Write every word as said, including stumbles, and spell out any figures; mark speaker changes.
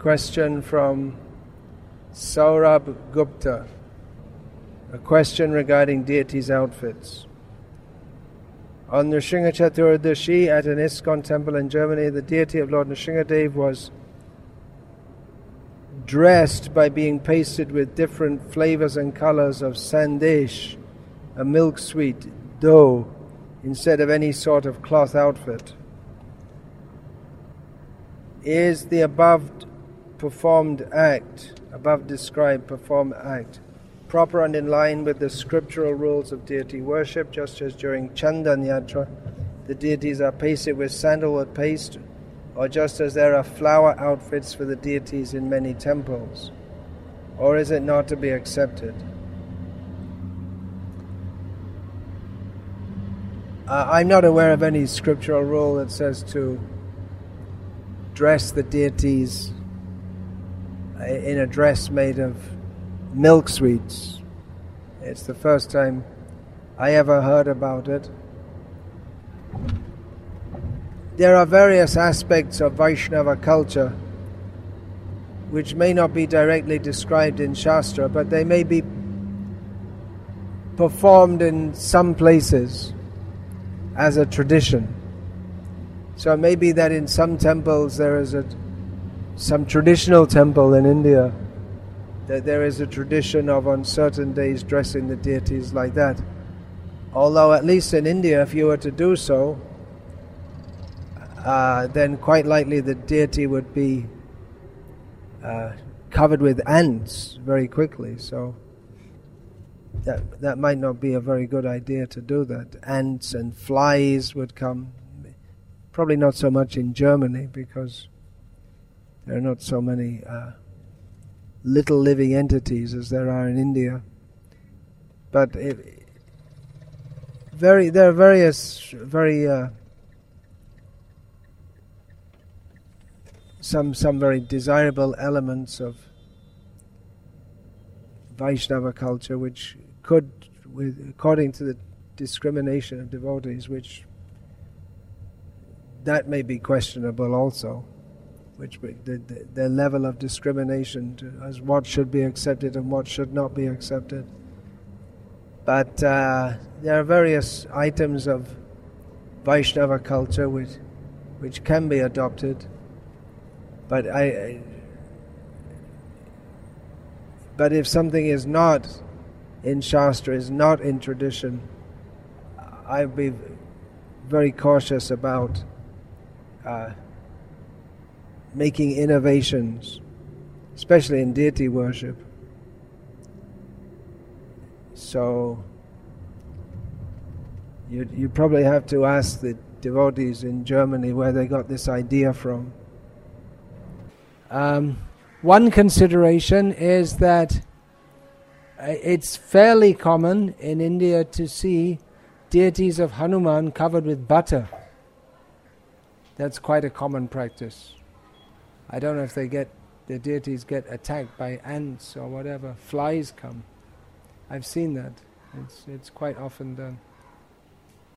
Speaker 1: Question from Saurabh Gupta. A question regarding deities' outfits. On Nrsimha Chaturdashi at an ISKCON temple in Germany, the deity of Lord Nrsimhadev was dressed by being pasted with different flavors and colors of sandesh, a milk sweet dough, instead of any sort of cloth outfit. Is the above performed act, above described performed act, proper and in line with the scriptural rules of deity worship, just as during Chandan Yatra the deities are pasted with sandalwood paste, or just as there are flower outfits for the deities in many temples? Or is it not to be accepted? Uh, I'm not aware of any scriptural rule that says to dress the deities in a dress made of milk sweets. It's the first time I ever heard about it. There are various aspects of Vaishnava culture which may not be directly described in Shastra, but they may be performed in some places as a tradition. So it may be that in some temples there is a some traditional temple in India that there is a tradition of on certain days dressing the deities like that. Although at least in India, if you were to do so, uh, then quite likely the deity would be uh, covered with ants very quickly. So that that might not be a very good idea to do that. Ants and flies would come. Probably not so much in Germany because there are not so many uh, little living entities as there are in India. But it, very, there are various, very uh, some some very desirable elements of Vaishnava culture, which could, with, according to the discrimination of devotees, which that may be questionable also. Which the, the, the level of discrimination to, as what should be accepted and what should not be accepted. But uh, there are various items of Vaishnava culture which which can be adopted. But I, I but if something is not in Shastra, is not in tradition, I'd be very cautious about Uh, making innovations, especially in deity worship. So you you probably have to ask the devotees in Germany where they got this idea from. Um, one consideration is that it's fairly common in India to see deities of Hanuman covered with butter. That's quite a common practice. I don't know if they get, the deities get attacked by ants or whatever. Flies come. I've seen that. It's it's quite often done.